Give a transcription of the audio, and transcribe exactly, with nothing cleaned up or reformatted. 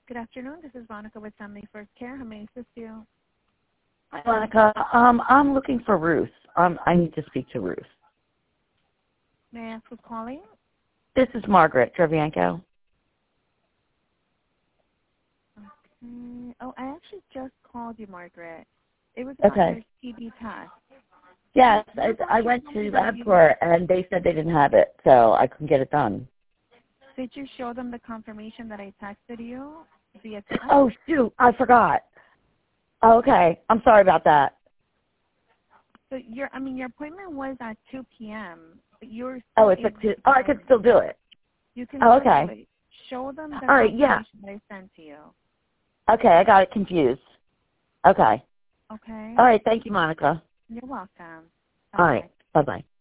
Good afternoon. This is Monica with Family First Care. How may I assist you? Hi, Monica. Um, I'm looking for Ruth. Um, I need to speak to Ruth. May I ask who's calling? This is Margaret Trevianco. Okay. Oh, I actually just called you, Margaret. It was about your Okay. T B test. Yes, I, I went to LabCorp and they said they didn't have it, so I couldn't get it done. Did you show them the confirmation that I texted you via text? Oh, shoot. I forgot. Okay. I'm sorry about that. So your, I mean, your appointment was at two p m But you're Oh, still it's able a two. to Oh, I go could in. still do it. You can Oh, still do okay. it. Show them the All right, yeah. confirmation that I sent to you. Okay, I got it confused. Okay. Okay. All right, thank you, Monica. You're welcome. All Bye-bye. right, bye-bye.